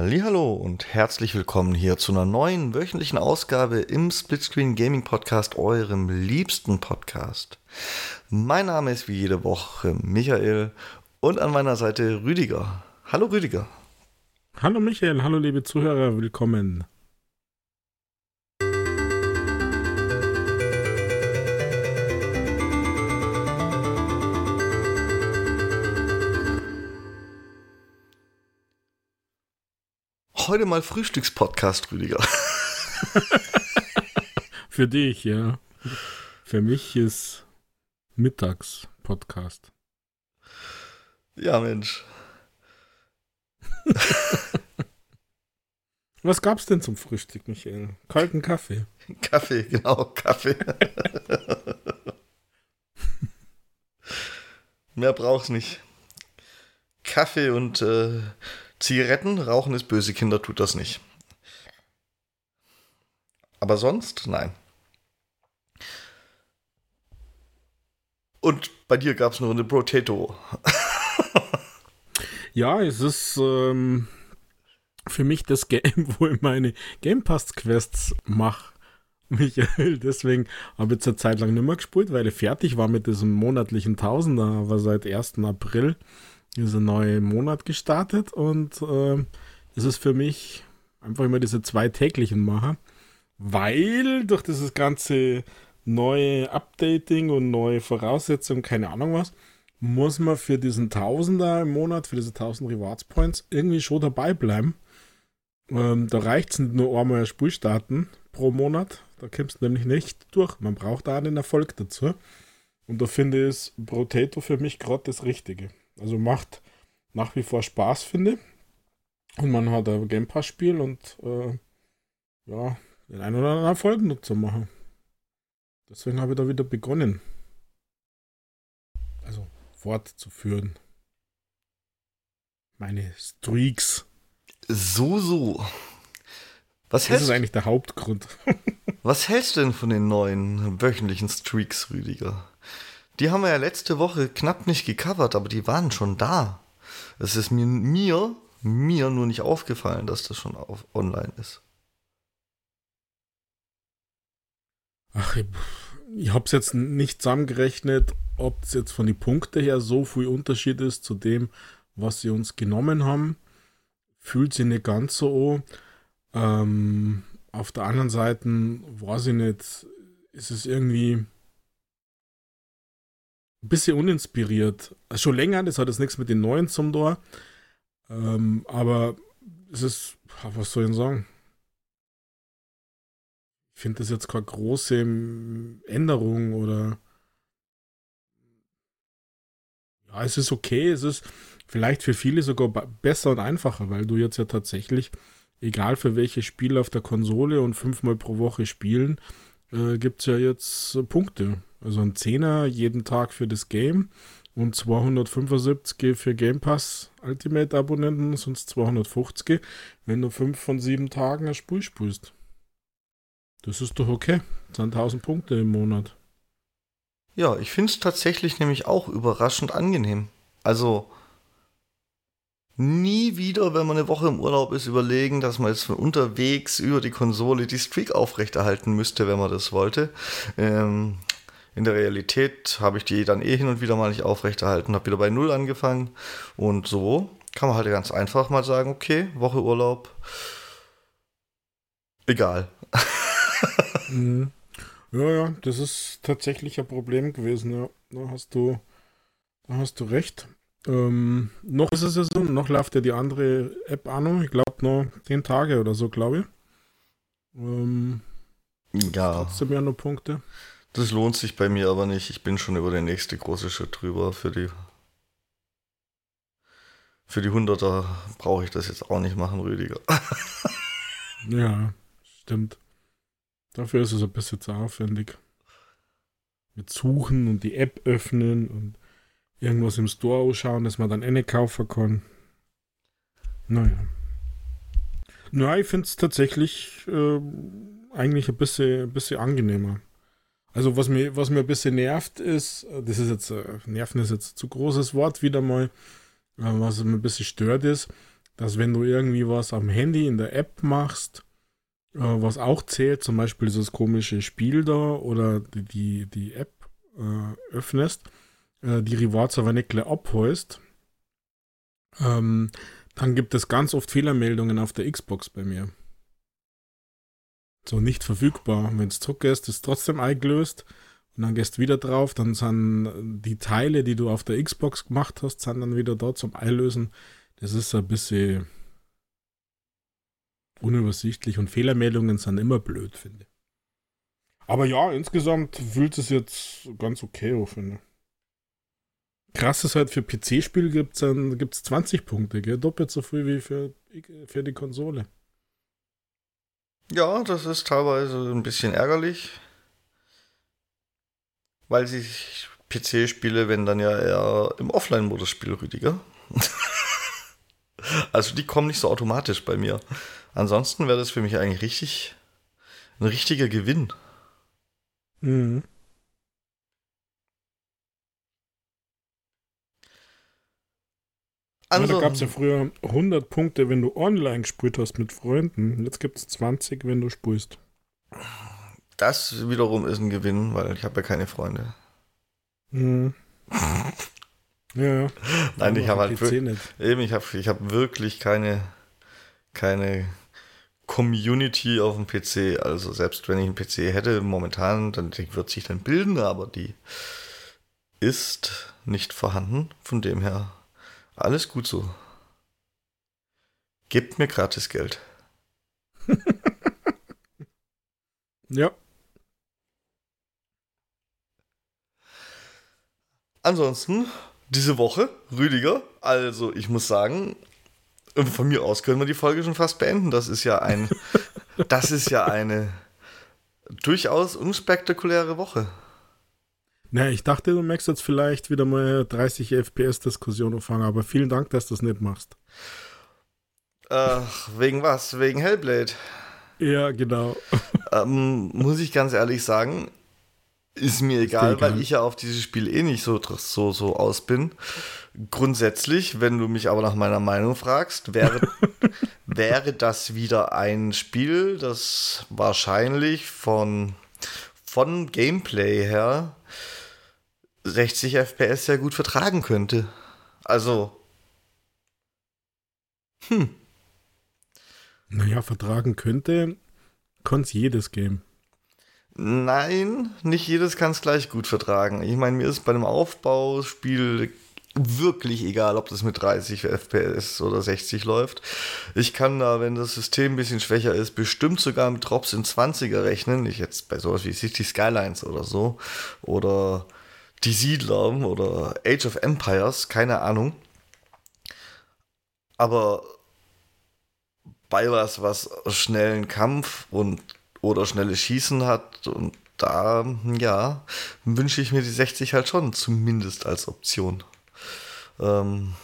Hallihallo und herzlich willkommen hier zu einer neuen wöchentlichen Ausgabe im Splitscreen Gaming Podcast, eurem liebsten Podcast. Mein Name ist wie jede Woche Michael und an meiner Seite Rüdiger. Hallo Rüdiger. Hallo Michael, hallo liebe Zuhörer, willkommen. Heute mal Frühstückspodcast, Rüdiger. Für dich, ja. Für mich ist Mittagspodcast. Ja, Mensch. Was gab's denn zum Frühstück, Michael? Kalten Kaffee. Kaffee, genau, Kaffee. Mehr braucht's nicht. Kaffee und Zigaretten, Rauchen ist böse, Kinder tut das nicht. Aber sonst, nein. Und bei dir gab es eine Runde Brotato. Ja, es ist für mich das Game, wo ich meine Game Pass Quests mache, Michael. Deswegen habe ich jetzt eine Zeit lang nicht mehr gespielt, weil ich fertig war mit diesem monatlichen Tausender, aber seit 1. April ist ein neuer Monat gestartet und es ist für mich einfach immer diese 2 täglichen Macher, weil durch dieses ganze neue Updating und neue Voraussetzungen, keine Ahnung was, muss man für diesen Tausender im Monat, für diese 1000 Rewards Points irgendwie schon dabei bleiben. Da reicht es nicht nur einmal ein Spiel starten pro Monat, da kommst du nämlich nicht durch. Man braucht da einen Erfolg dazu. Und da finde ich Brotato für mich gerade das Richtige. Also macht nach wie vor Spaß, finde ich. Und man hat ein Game Pass-Spiel und ja, den einen oder anderen Erfolg noch zu machen. Deswegen habe ich da wieder begonnen. Also fortzuführen. Meine Streaks. So. Das ist eigentlich der Hauptgrund. Was hältst du denn von den neuen wöchentlichen Streaks, Rüdiger? Die haben wir ja letzte Woche knapp nicht gecovert, aber die waren schon da. Es ist mir nur nicht aufgefallen, dass das schon online ist. Ach, ich habe es jetzt nicht zusammengerechnet, ob es jetzt von den Punkten her so viel Unterschied ist zu dem, was sie uns genommen haben. Fühlt sich nicht ganz so an. Auf der anderen Seite, weiß ich nicht, ist es irgendwie ein bisschen uninspiriert. Also schon länger, das hat jetzt nichts mit den neuen zum Tor. Aber es ist, was soll ich sagen? Ich finde das jetzt keine große Änderung oder. Ja, es ist okay, es ist vielleicht für viele sogar besser und einfacher, weil du jetzt ja tatsächlich, egal für welche Spiele auf der Konsole und 5-mal pro Woche spielen, gibt es ja jetzt Punkte. Also ein Zehner jeden Tag für das Game und 275 für Game Pass Ultimate Abonnenten, sonst 250, wenn du 5 von 7 Tagen ein Spiel spielst. Das ist doch okay. Das sind 1000 Punkte im Monat. Ja, ich finde es tatsächlich nämlich auch überraschend angenehm. Also nie wieder, wenn man eine Woche im Urlaub ist, überlegen, dass man jetzt von unterwegs über die Konsole die Streak aufrechterhalten müsste, wenn man das wollte. In der Realität habe ich die dann hin und wieder mal nicht aufrechterhalten, habe wieder bei Null angefangen und so kann man halt ganz einfach mal sagen, okay, Woche Urlaub, egal. Mhm. Ja, das ist tatsächlich ein Problem gewesen, ja. Da hast du recht. Noch ist es ja so, noch läuft ja die andere App an, ich glaube noch 10 Tage oder so, glaube ich. Ja, Trotzdem ja nur Punkte. das lohnt sich bei mir aber nicht. Ich bin schon über den nächsten großen Schritt drüber. Für die 100er brauche ich das jetzt auch nicht machen, Rüdiger. Ja, stimmt. Dafür ist es ein bisschen zu aufwendig. Mit Suchen und die App öffnen und irgendwas im Store ausschauen, dass man dann eine kaufen kann. Naja. Ja, ich finde es tatsächlich eigentlich ein bisschen angenehmer. Also was mir ein bisschen nervt ist, das ist jetzt, nerven ist jetzt zu großes Wort wieder mal, was mir ein bisschen stört ist, dass wenn du irgendwie was am Handy in der App machst, was auch zählt, zum Beispiel dieses komische Spiel da oder die App öffnest, die Rewards aber nicht gleich abholst, dann gibt es ganz oft Fehlermeldungen auf der Xbox bei mir. So nicht verfügbar. Wenn es zurückgehst, ist trotzdem eingelöst und dann gehst du wieder drauf, dann sind die Teile, die du auf der Xbox gemacht hast, sind dann wieder da zum Einlösen. Das ist ein bisschen unübersichtlich und Fehlermeldungen sind immer blöd, finde ich. Aber ja, insgesamt fühlt es jetzt ganz okay auf, finde ich. Krass ist halt, für PC-Spiel gibt's 20 Punkte, gell? Doppelt so viel wie für die Konsole. Ja, das ist teilweise ein bisschen ärgerlich, weil sich PC-Spiele, wenn dann ja eher im Offline-Modus spielen, Rüdiger. Also die kommen nicht so automatisch bei mir. Ansonsten wäre das für mich eigentlich ein richtiger Gewinn. Mhm. Ja, da Also, gab es ja früher 100 Punkte, wenn du online gespielt hast mit Freunden. Jetzt gibt es 20, wenn du spielst. das wiederum ist ein Gewinn, weil ich habe ja keine Freunde. Mhm. Ja, Nein, ich habe halt PC nicht. eben, ich hab wirklich keine Community auf dem PC. Also selbst wenn ich einen PC hätte, momentan, dann wird sich dann bilden, aber die ist nicht vorhanden. Von dem her alles gut so. Gebt mir gratis Geld. Ja, Ansonsten, diese Woche, Rüdiger, also ich muss sagen, von mir aus können wir die Folge schon fast beenden. Das ist ja eine durchaus unspektakuläre Woche. na, ich dachte, du möchtest jetzt vielleicht wieder mal eine 30 FPS-Diskussion anfangen, aber vielen Dank, dass du das nicht machst. Wegen was? Wegen Hellblade. Ja, genau. Muss ich ganz ehrlich sagen, ist mir Ist dir egal, weil egal. ich ja auf dieses Spiel eh nicht so aus bin. Grundsätzlich, wenn du mich aber nach meiner Meinung fragst, wäre das wieder ein Spiel, das wahrscheinlich von Gameplay her 60 FPS sehr gut vertragen könnte. Also, Naja, vertragen könnte, kann es jedes Game. nein, nicht jedes kann es gleich gut vertragen. Ich meine, mir ist bei einem Aufbauspiel wirklich egal, ob das mit 30 FPS oder 60 läuft. Ich kann da, wenn das System ein bisschen schwächer ist, bestimmt sogar mit Drops in 20er rechnen. Ich jetzt bei sowas wie City Skylines oder so. Oder Die Siedler oder Age of Empires, keine Ahnung. Aber bei was schnellen Kampf und oder schnelles Schießen hat und da, ja, wünsche ich mir die 60 halt schon, zumindest als Option. Ähm,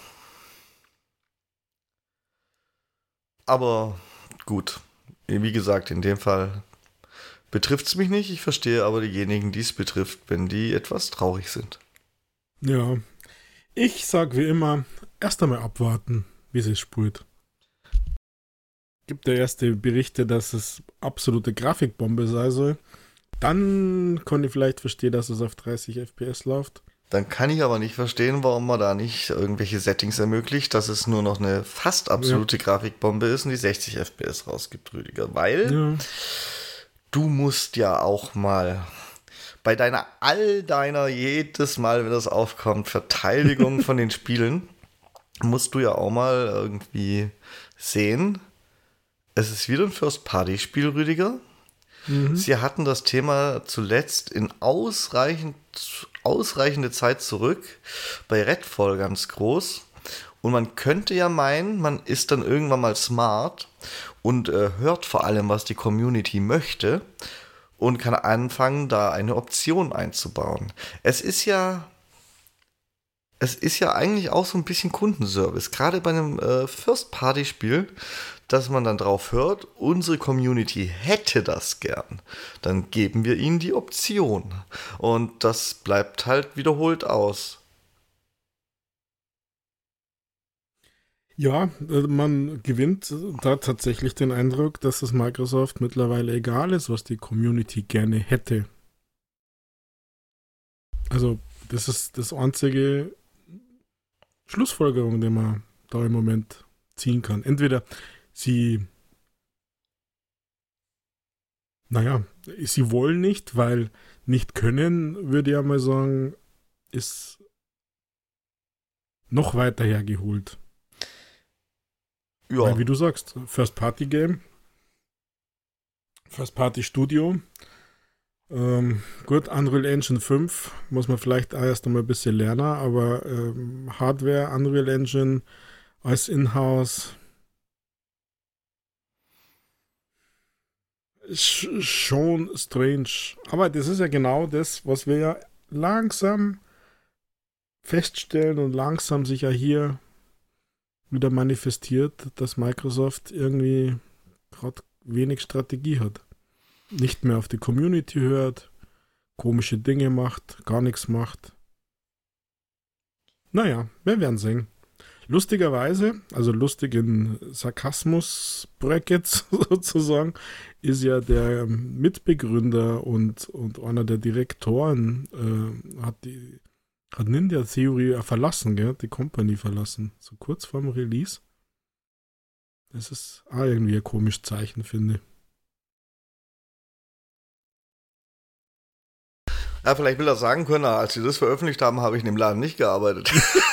aber gut, wie gesagt, in dem Fall betrifft es mich nicht. Ich verstehe aber diejenigen, die es betrifft, wenn die etwas traurig sind. Ja, ich sag wie immer, erst einmal abwarten, wie es spielt. Gibt ja erste Berichte, dass es absolute Grafikbombe sein soll. Dann kann ich vielleicht verstehen, dass es auf 30 FPS läuft. Dann kann ich aber nicht verstehen, warum man da nicht irgendwelche Settings ermöglicht, dass es nur noch eine fast absolute Grafikbombe ist und die 60 FPS rausgibt, Rüdiger. Weil Ja, du musst ja auch mal bei all deiner jedes Mal, wenn das aufkommt, Verteidigung von den Spielen, musst du ja auch mal irgendwie sehen, es ist wieder ein First-Party-Spiel, Rüdiger. Sie hatten das Thema zuletzt in ausreichende Zeit zurück, bei Redfall ganz groß. Und man könnte ja meinen, man ist dann irgendwann mal smart und hört vor allem, was die Community möchte und kann anfangen, da eine Option einzubauen. Es ist ja eigentlich auch so ein bisschen Kundenservice, gerade bei einem First-Party-Spiel, dass man dann drauf hört, unsere Community hätte das gern. Dann geben wir ihnen die Option. Und das bleibt halt wiederholt aus. Ja, man gewinnt da tatsächlich den Eindruck, dass es Microsoft mittlerweile egal ist, was die Community gerne hätte. Also, das ist das einzige Schlussfolgerung, die man da im Moment ziehen kann. Entweder sie, naja, sie wollen nicht, weil nicht können, würde ich ja mal sagen, ist noch weiter hergeholt. Weil, Ja, wie du sagst, First-Party-Game, First-Party-Studio, gut, Unreal Engine 5 muss man vielleicht erst einmal ein bisschen lernen, aber Hardware, Unreal Engine als Inhouse ist schon strange. Aber das ist ja genau das, was wir ja langsam feststellen und langsam sich ja hier wieder manifestiert, dass Microsoft irgendwie gerade wenig Strategie hat. Nicht mehr auf die Community hört, komische Dinge macht, gar nichts macht. Naja, wir werden sehen. Lustigerweise, also lustig in Sarkasmus-Brackets sozusagen, ist ja der Mitbegründer und einer der Direktoren hat Ninja Theory verlassen, gell? Die Company verlassen. So kurz vorm Release. Das ist auch irgendwie ein komisches Zeichen, finde ich. ja, vielleicht will er sagen können, als sie das veröffentlicht haben, habe ich in dem Laden nicht gearbeitet.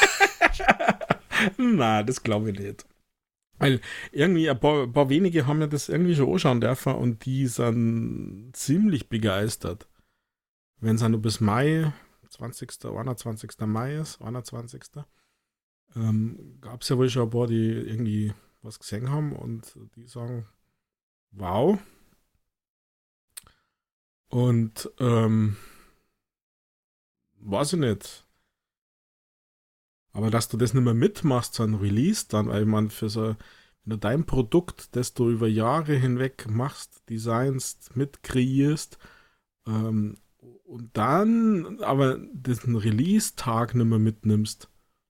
Na, das glaube ich nicht. Weil irgendwie ein paar wenige haben ja das irgendwie schon anschauen dürfen und die sind ziemlich begeistert. Wenn es ja nur bis Mai, 20. 21. Mai ist, 21. Gab es ja wohl schon ein paar, die irgendwie was gesehen haben und die sagen, wow. Und weiß ich nicht. Aber dass du das nicht mehr mitmachst, so ein Release dann, weil man für so, wenn du dein Produkt, das du über Jahre hinweg machst, designst, mitkreierst, und dann aber diesen Release-Tag nicht mehr mitnimmst,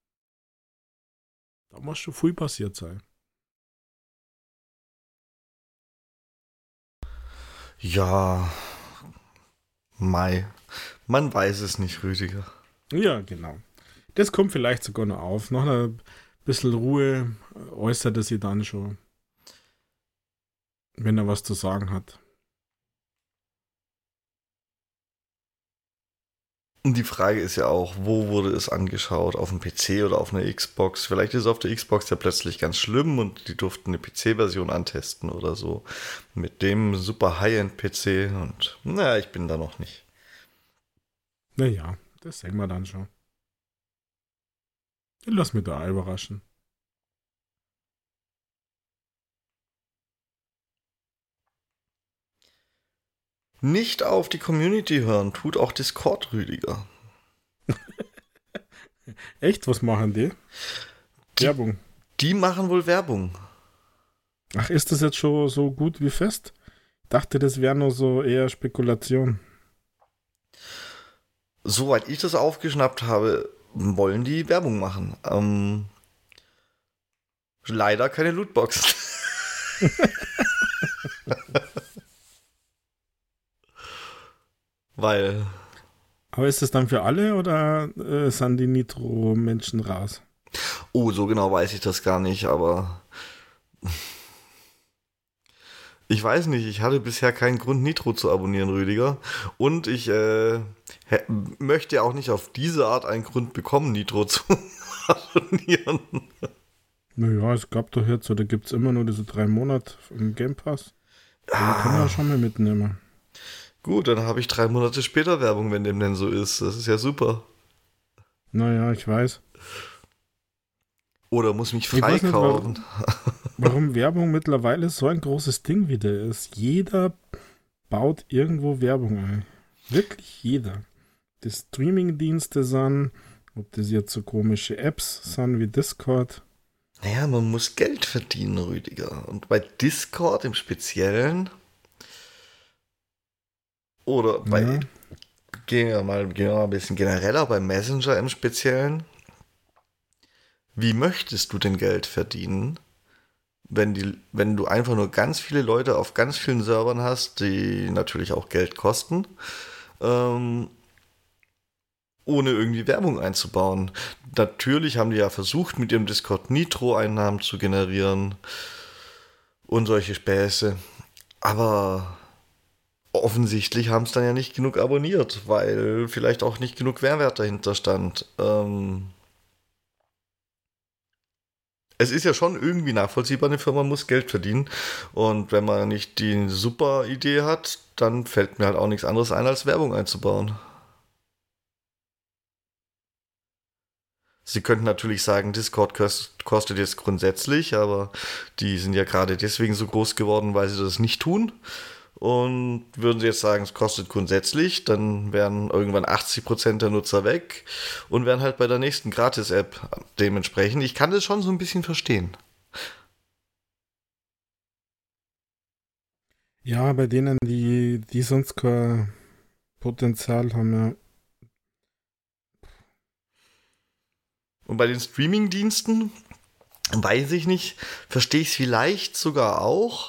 da muss schon viel passiert sein. Ja, Mai. Man weiß es nicht, Rüdiger. Ja, genau. Das kommt vielleicht sogar noch auf. Nach einer bisschen Ruhe äußert er sich dann schon, wenn er was zu sagen hat. Und die Frage ist ja auch, wo wurde es angeschaut? Auf dem PC oder auf einer Xbox? Vielleicht ist es auf der Xbox ja plötzlich ganz schlimm und die durften eine PC-Version antesten oder so. Mit dem super High-End-PC und naja, ich bin da noch nicht. Naja, das sehen wir dann schon. Ich lass mich da auch überraschen. Nicht auf die Community hören, tut auch Discord, Rüdiger. Echt, was machen die? Die, Werbung. die machen wohl Werbung. Ach, ist das jetzt schon so gut wie fest? Ich dachte, das wäre nur so eher Spekulation. Soweit ich das aufgeschnappt habe, wollen die Werbung machen. Leider keine Lootbox. Weil, Aber ist das dann für alle oder sind die Nitro-Menschen raus? oh, so genau weiß ich das gar nicht, aber ich weiß nicht, ich hatte bisher keinen Grund, Nitro zu abonnieren, Rüdiger. Und ich möchte auch nicht auf diese Art einen Grund bekommen, Nitro zu abonnieren. Naja, es gab doch jetzt, oder gibt es immer nur diese 3 Monate im Game Pass? Den kann man ja schon mal mitnehmen. Gut, dann habe ich 3 Monate später Werbung, wenn dem denn so ist. Das ist ja super. Naja, ich weiß. Oder muss mich Ich weiß nicht, freikaufen. warum Werbung mittlerweile so ein großes Ding wieder ist. Jeder baut irgendwo Werbung ein. Wirklich jeder. Die Streaming-Dienste sind, ob das jetzt so komische Apps sind wie Discord. Naja, man muss Geld verdienen, Rüdiger. Und bei Discord im Speziellen oder Ja, gehen wir mal ein bisschen genereller, bei Messenger im Speziellen, wie möchtest du denn Geld verdienen, wenn du einfach nur ganz viele Leute auf ganz vielen Servern hast, die natürlich auch Geld kosten, ähm, ohne irgendwie Werbung einzubauen. Natürlich haben die ja versucht, mit ihrem Discord Nitro-Einnahmen zu generieren und solche Späße. Aber offensichtlich haben es dann ja nicht genug abonniert, weil vielleicht auch nicht genug Mehrwert dahinter stand. Es ist ja schon irgendwie nachvollziehbar, eine Firma muss Geld verdienen. Und wenn man nicht die super Idee hat, dann fällt mir halt auch nichts anderes ein, als Werbung einzubauen. Sie könnten natürlich sagen, Discord kostet jetzt grundsätzlich, aber die sind ja gerade deswegen so groß geworden, weil sie das nicht tun. Und würden sie jetzt sagen, es kostet grundsätzlich, dann wären irgendwann 80% der Nutzer weg und wären halt bei der nächsten Gratis-App dementsprechend. Ich kann das schon so ein bisschen verstehen. Ja, bei denen, die sonst kein Potenzial haben, ja. Und bei den Streaming-Diensten, weiß ich nicht, verstehe ich es vielleicht sogar auch,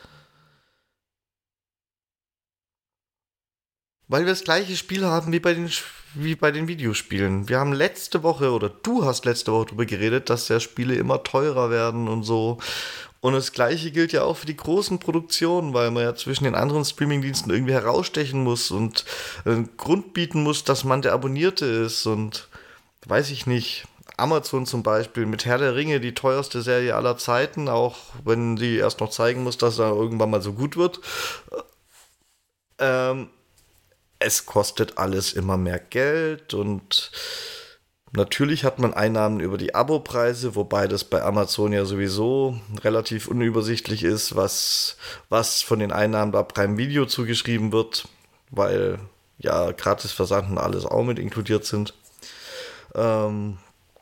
weil wir das gleiche Spiel haben wie bei den Videospielen. Wir haben letzte Woche, oder du hast letzte Woche darüber geredet, dass ja Spiele immer teurer werden und so. Und das gleiche gilt ja auch für die großen Produktionen, weil man ja zwischen den anderen Streamingdiensten irgendwie herausstechen muss und einen Grund bieten muss, dass man der Abonnierte ist. Und weiß ich nicht. Amazon zum Beispiel mit Herr der Ringe, die teuerste Serie aller Zeiten, auch wenn sie erst noch zeigen muss, dass er irgendwann mal so gut wird. Ähm, Es kostet alles immer mehr Geld und natürlich hat man Einnahmen über die Abopreise, wobei das bei Amazon ja sowieso relativ unübersichtlich ist, was von den Einnahmen bei Prime Video zugeschrieben wird, weil ja gratis Versand und alles auch mit inkludiert sind. Ähm,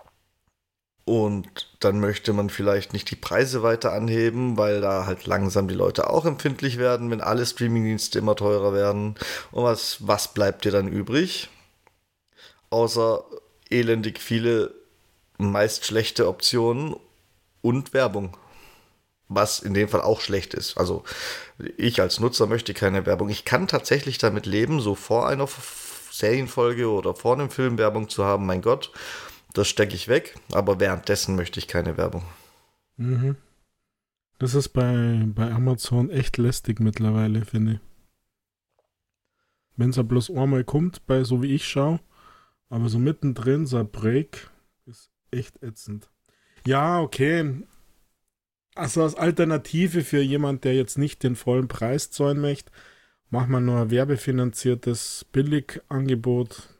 und dann möchte man vielleicht nicht die Preise weiter anheben, weil da halt langsam die Leute auch empfindlich werden, wenn alle Streamingdienste immer teurer werden. Und was bleibt dir dann übrig? Außer elendig viele, meist schlechte Optionen und Werbung. Was in dem Fall auch schlecht ist. Also ich als Nutzer möchte keine Werbung. Ich kann tatsächlich damit leben, so vor einer Serienfolge oder vor einem Film Werbung zu haben. Mein Gott, das stecke ich weg. Aber währenddessen möchte ich keine Werbung. Mhm. Das ist bei Amazon echt lästig mittlerweile, finde ich. Wenn es ja bloß einmal kommt, bei so wie ich schaue, aber so mittendrin, so ein Break, ist echt ätzend. Ja, okay. Also als Alternative für jemand, der jetzt nicht den vollen Preis zahlen möchte, macht man nur ein werbefinanziertes Billigangebot.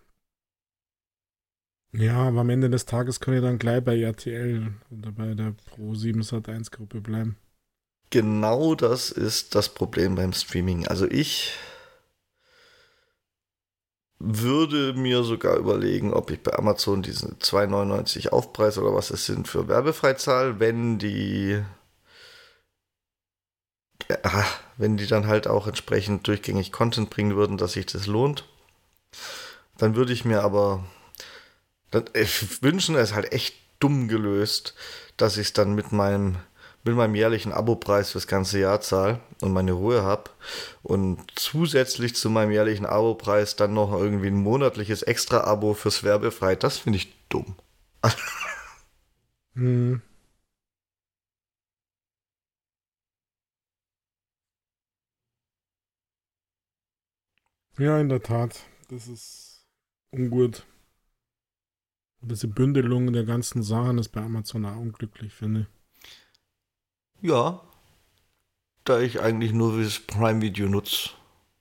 Ja, aber am Ende des Tages kann ich dann gleich bei RTL oder bei der Pro7 Sat1 Gruppe bleiben. Genau das ist das Problem beim Streaming. Also ich würde mir sogar überlegen, ob ich bei Amazon diesen 2,99 Aufpreis oder was es sind für werbefrei zahle, wenn die dann halt auch entsprechend durchgängig Content bringen würden, dass sich das lohnt. Dann würde ich mir aber wünschen, es ist halt echt dumm gelöst, dass ich es dann mit meinem jährlichen Abopreis fürs ganze Jahr zahle und meine Ruhe habe und zusätzlich zu meinem jährlichen Abopreis dann noch irgendwie ein monatliches Extra-Abo fürs Werbefrei. Das finde ich dumm. Hm, ja, in der Tat. Das ist ungut. Und diese Bündelung der ganzen Sachen ist bei Amazon auch unglücklich, finde ich. Ja, da ich eigentlich nur das Prime Video nutze,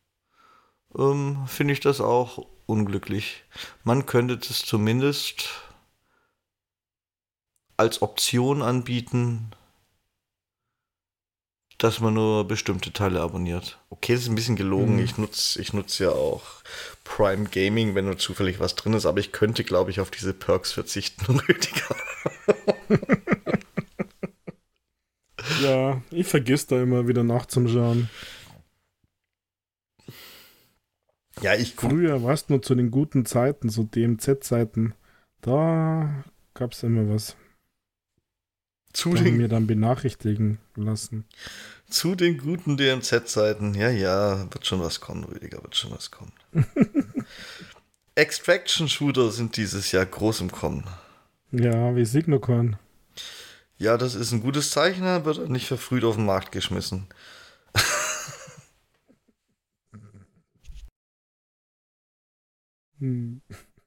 finde ich das auch unglücklich. Man könnte das zumindest als Option anbieten, dass man nur bestimmte Teile abonniert. Okay, das ist ein bisschen gelogen. Hm. Ich nutze ja auch Prime Gaming, wenn nur zufällig was drin ist, aber ich könnte, glaube ich, auf diese Perks verzichten, Rüdiger. Ja, ich vergesse da immer wieder nachzuschauen. Ja, ich gucke. Früher warst du nur zu den guten Zeiten, so DMZ-Zeiten. Da gab's immer was. Zu Dann den, mir dann benachrichtigen lassen. zu den guten DMZ-Seiten. Ja, ja, wird schon was kommen, Rüdiger, wird schon was kommen. Extraction-Shooter sind dieses Jahr groß im Kommen. Ja, wie Signocon. Ja, das ist ein gutes Zeichen, dann wird er nicht verfrüht auf den Markt geschmissen. Hm.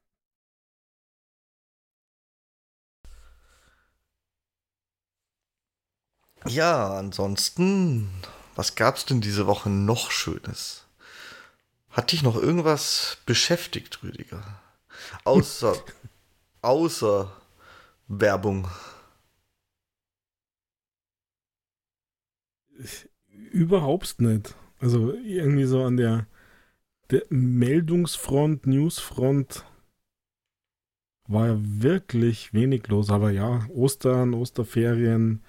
Ja, ansonsten, was gab's denn diese Woche noch Schönes? Hat dich noch irgendwas beschäftigt, Rüdiger? Außer, außer Werbung. Überhaupt nicht. Also irgendwie so an der Meldungsfront, Newsfront war ja wirklich wenig los. Aber ja, Ostern, Osterferien,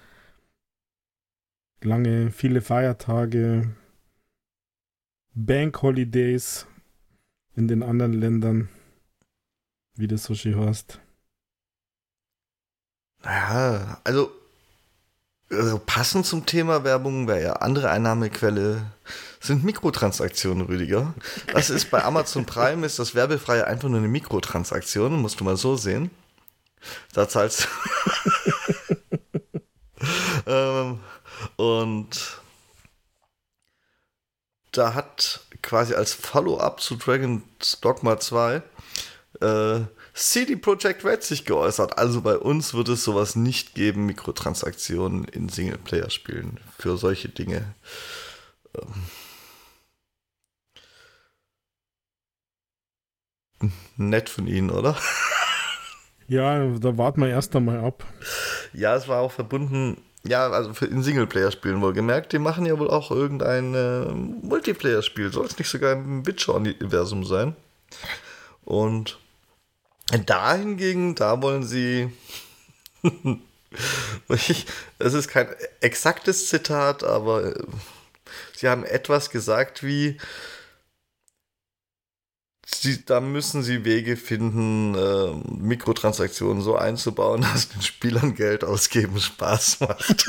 viele Feiertage, Bank Holidays in den anderen Ländern, wie das so schön heißt. Naja, also passend zum Thema Werbung wäre ja andere Einnahmequelle sind Mikrotransaktionen, Rüdiger. Das ist bei Amazon Prime, ist das werbefreie einfach nur eine Mikrotransaktion, musst du mal so sehen. Da zahlst du. Und da hat quasi als Follow-up zu Dragon's Dogma 2 CD Projekt Red sich geäußert. Also bei uns wird es sowas nicht geben, Mikrotransaktionen in Singleplayer-Spielen für solche Dinge. Nett von Ihnen, oder? Ja, da warten wir erst einmal ab. Ja, es war auch verbunden, ja, also in Singleplayer-Spielen wohlgemerkt. Die machen ja wohl auch irgendein Multiplayer-Spiel. Soll es nicht sogar im Witcher-Universum sein? Und da hingegen, da wollen sie. Es ist kein exaktes Zitat, aber sie haben etwas gesagt wie. Da müssen sie Wege finden, Mikrotransaktionen so einzubauen, dass den Spielern Geld ausgeben Spaß macht.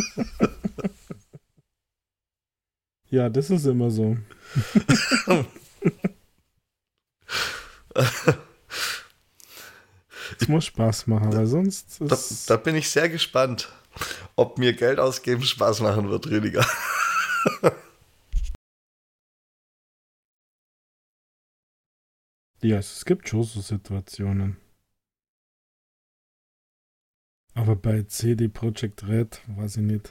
Ja, das ist immer so. Es muss Spaß machen, weil sonst ist... Da bin ich sehr gespannt, ob mir Geld ausgeben Spaß machen wird, Rüdiger. Ja, es gibt schon so Situationen. Aber bei CD Projekt Red weiß ich nicht.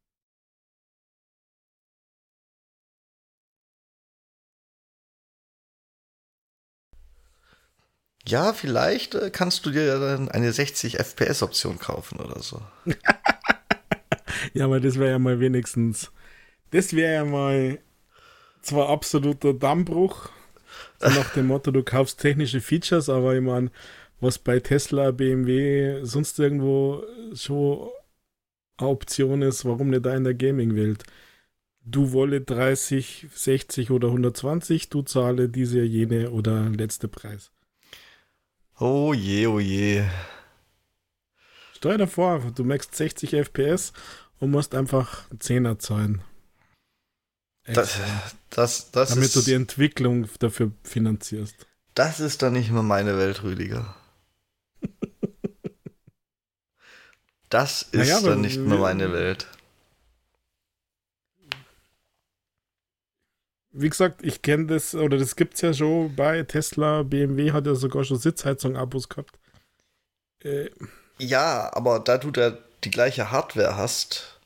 Ja, vielleicht kannst du dir ja dann eine 60 FPS-Option kaufen oder so. Ja, aber das wäre ja mal wenigstens... Das wäre ja mal zwar absoluter Dammbruch, so nach dem Motto, du kaufst technische Features, aber ich meine, was bei Tesla, BMW, sonst irgendwo schon eine Option ist, warum nicht da in der Gaming-Welt? Du wolle 30, 60 oder 120, du zahle diese, jene oder letzte Preis. Oh je, oh je. Stell dir vor, du merkst 60 FPS und musst einfach 10er zahlen. Das, das Damit du die ist, Entwicklung dafür finanzierst. das ist dann nicht mehr meine Welt, Rüdiger. Das ist Naja, aber dann nicht mehr meine Welt. Wie gesagt, ich kenne das, oder das gibt es ja schon bei Tesla, BMW hat ja sogar schon Sitzheizung-Abos gehabt. Ja, aber da du da die gleiche Hardware hast,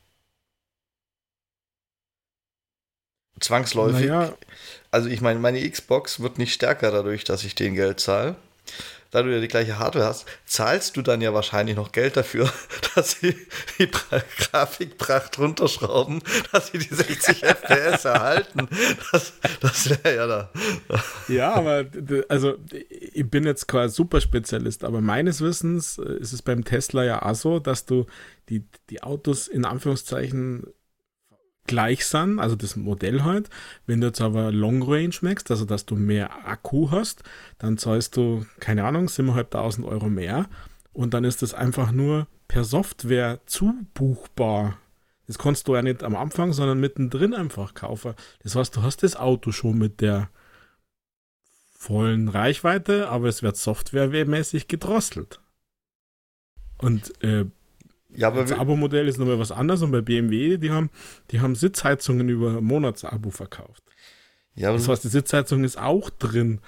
zwangsläufig. Naja, Also ich meine, meine Xbox wird nicht stärker dadurch, dass ich den Geld zahle. Da du ja die gleiche Hardware hast, zahlst du dann ja wahrscheinlich noch Geld dafür, dass sie die Grafikpracht runterschrauben, dass sie die 60 FPS erhalten. Das wäre ja da. ja, aber also ich bin jetzt kein Superspezialist, aber meines Wissens ist es beim Tesla ja auch so, dass du die Autos in Anführungszeichen gleich sind, also das Modell halt. Wenn du jetzt aber Long Range merkst, also dass du mehr Akku hast, dann zahlst du, keine Ahnung, 7.500 € mehr und dann ist das einfach nur per Software zubuchbar. Das kannst du ja nicht am Anfang, sondern mittendrin einfach kaufen. Das heißt, du hast das Auto schon mit der vollen Reichweite, aber es wird softwaremäßig gedrosselt. Und aber das Abo-Modell ist nochmal was anderes. Und bei BMW, die haben Sitzheizungen über Monatsabo verkauft. Ja, das heißt, die Sitzheizung ist auch drin.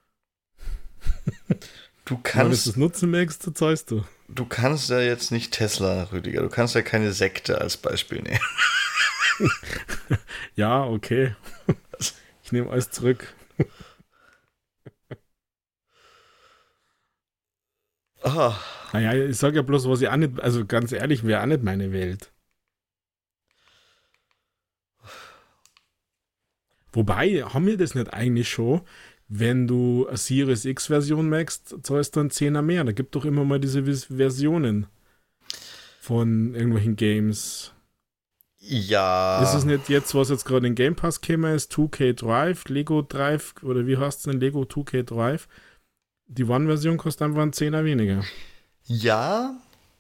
Du Wenn du kannst, das nutzen möchtest, dann zahlst du. du kannst ja jetzt nicht Tesla, Rüdiger. Du kannst ja keine Sekte als Beispiel nehmen. Ja, okay. Ich nehme alles zurück. Aha. Naja, ich sage ja bloß, was ich auch nicht, also ganz ehrlich, wäre auch nicht meine Welt. Wobei, haben wir das nicht eigentlich schon, wenn du eine Series X-Version magst, zahlst du einen Zehner mehr. Da gibt doch immer mal diese Versionen von irgendwelchen Games. Ja. Ist es nicht jetzt, was jetzt gerade in Game Pass gekommen ist, 2K Drive, Lego Drive, oder wie heißt es denn, Lego 2K Drive? Die One-Version kostet einfach einen Zehner weniger. Ja.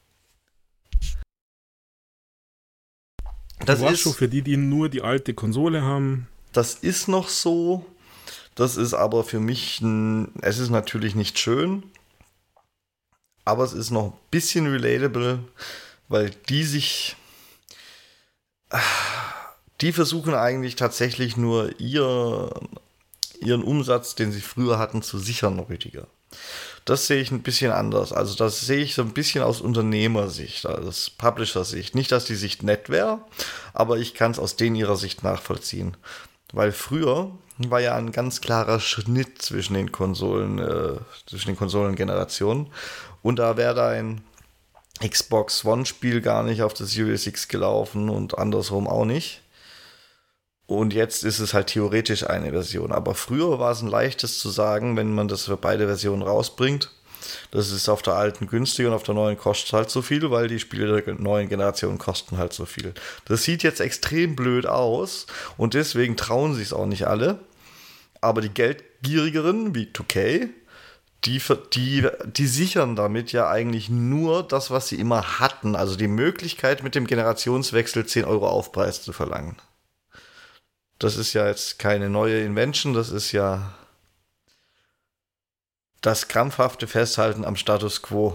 Das ist schon für die nur die alte Konsole haben. Das ist noch so. Das ist aber für mich, es ist natürlich nicht schön, aber es ist noch ein bisschen relatable, weil die versuchen eigentlich tatsächlich nur ihren Umsatz, den sie früher hatten, zu sichern, Rüdiger. Das sehe ich ein bisschen anders. Also das sehe ich so ein bisschen aus Unternehmersicht, aus Publisher-Sicht. Nicht, dass die Sicht nett wäre, aber ich kann es aus denen ihrer Sicht nachvollziehen. Weil früher war ja ein ganz klarer Schnitt zwischen den Konsolengenerationen. Und da wäre dein Xbox One-Spiel gar nicht auf das Series X gelaufen und andersrum auch nicht. Und jetzt ist es halt theoretisch eine Version. Aber früher war es ein leichtes zu sagen, wenn man das für beide Versionen rausbringt. Das ist auf der alten günstig und auf der neuen kostet halt so viel, weil die Spiele der neuen Generation kosten halt so viel. Das sieht jetzt extrem blöd aus und deswegen trauen sich es auch nicht alle. Aber die Geldgierigeren wie 2K, die sichern damit ja eigentlich nur das, was sie immer hatten. Also die Möglichkeit, mit dem Generationswechsel 10 Euro Aufpreis zu verlangen. Das ist ja jetzt keine neue Invention, das ist ja das krampfhafte Festhalten am Status quo.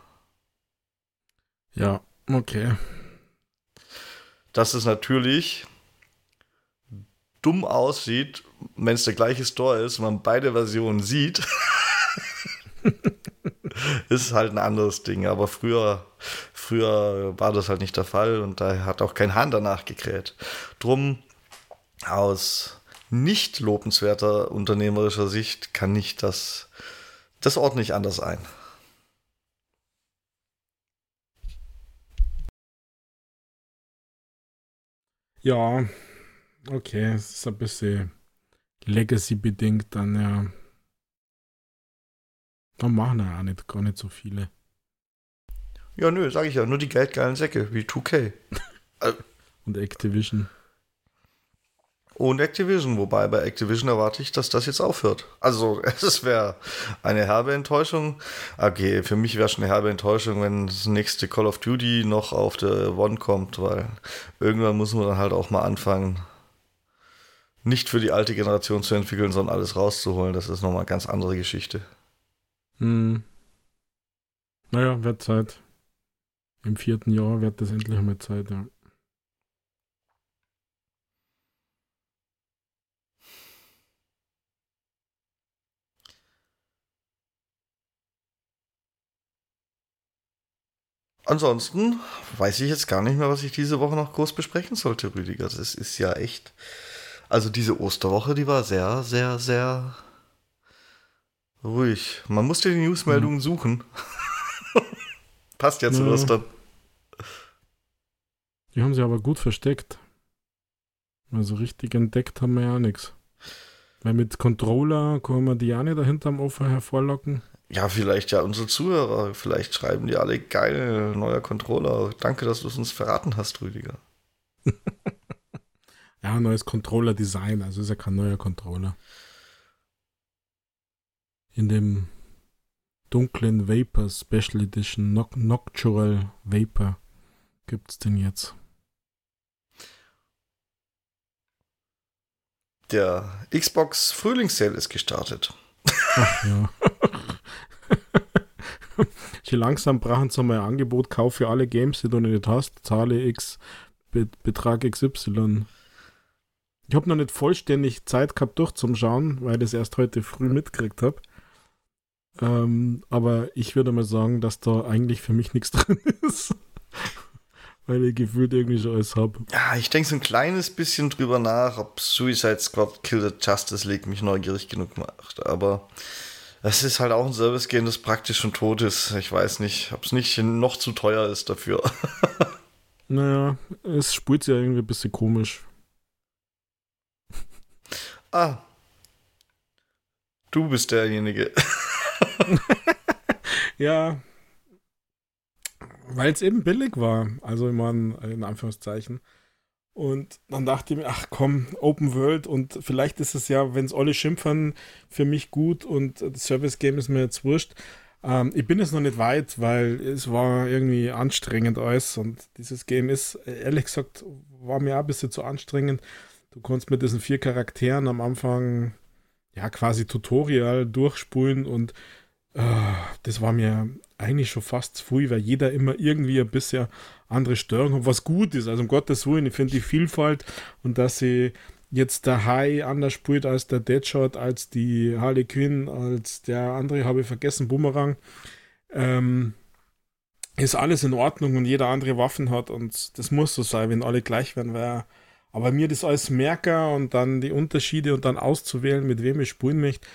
Ja, okay. Dass es natürlich dumm aussieht, wenn es der gleiche Store ist und man beide Versionen sieht, ist halt ein anderes Ding. Aber früher war das halt nicht der Fall und da hat auch kein Hahn danach gekräht. Drum aus nicht lobenswerter unternehmerischer Sicht kann ich das ordne ich anders ein. Ja, okay, es ist ein bisschen Legacy-bedingt dann, ja. Dann machen ja auch gar nicht so viele. Ja, nö, sag ich ja, nur die geldgeilen Säcke, wie 2K. Und Activision. Und Activision, wobei bei Activision erwarte ich, dass das jetzt aufhört. Also es wäre eine herbe Enttäuschung. Okay, für mich wäre schon eine herbe Enttäuschung, wenn das nächste Call of Duty noch auf der One kommt, weil irgendwann muss man dann halt auch mal anfangen, nicht für die alte Generation zu entwickeln, sondern alles rauszuholen. Das ist nochmal eine ganz andere Geschichte. Naja, wird Zeit. Im 4. Jahr wird das endlich mal Zeit, ja. Ansonsten weiß ich jetzt gar nicht mehr, was ich diese Woche noch groß besprechen sollte, Rüdiger. Das ist ja echt. Also diese Osterwoche, die war sehr, sehr, sehr ruhig. Man musste die Newsmeldungen suchen. Passt ja zu Ostern. Die haben sie aber gut versteckt. Also richtig entdeckt haben wir ja nichts. Weil mit Controller können wir die ja nicht dahinterm Ofen hervorlocken. Ja, vielleicht ja unsere Zuhörer. Vielleicht schreiben die alle geil, neuer Controller. Danke, dass du es uns verraten hast, Rüdiger. Ja, neues Controller-Design. Also ist ja kein neuer Controller. In dem dunklen Vapor Special Edition Noctural Vapor gibt's denn jetzt? Der Xbox Frühlingssale ist gestartet. Ach ja. Schon langsam brauchen sie mal ein Angebot, kaufe alle Games, die du nicht hast, zahle X, Betrag XY. Ich habe noch nicht vollständig Zeit gehabt durchzuschauen, weil ich das erst heute früh mitgekriegt habe. Aber ich würde mal sagen, dass da eigentlich für mich nichts drin ist. Weil ich gefühlt irgendwie schon alles habe. Ja, ich denke so ein kleines bisschen drüber nach, ob Suicide Squad Kill the Justice League mich neugierig genug macht. Aber es ist halt auch ein Service-Game, das praktisch schon tot ist. Ich weiß nicht, ob es nicht noch zu teuer ist dafür. Naja, es spielt sich ja irgendwie ein bisschen komisch. Ah, du bist derjenige. Ja, weil es eben billig war. Also ich meine, in Anführungszeichen. Und dann dachte ich mir, ach komm, Open World und vielleicht ist es ja, wenn es alle schimpfen, für mich gut und das Service Game ist mir jetzt wurscht. Ich bin jetzt noch nicht weit, weil es war irgendwie anstrengend alles und dieses Game ist, ehrlich gesagt, war mir auch ein bisschen zu anstrengend. Du konntest mit diesen 4 Charakteren am Anfang ja quasi Tutorial durchspulen und das war mir eigentlich schon fast zu viel, weil jeder immer irgendwie ein bisschen andere Steuerung hat, was gut ist. Also um Gottes Willen, ich finde die Vielfalt und dass sie jetzt der Hai anders spielt als der Deadshot, als die Harley Quinn, als der andere, habe ich vergessen, Boomerang, ist alles in Ordnung und jeder andere Waffen hat und das muss so sein, wenn alle gleich werden, weil aber mir das alles merker und dann die Unterschiede und dann auszuwählen, mit wem ich spielen möchte,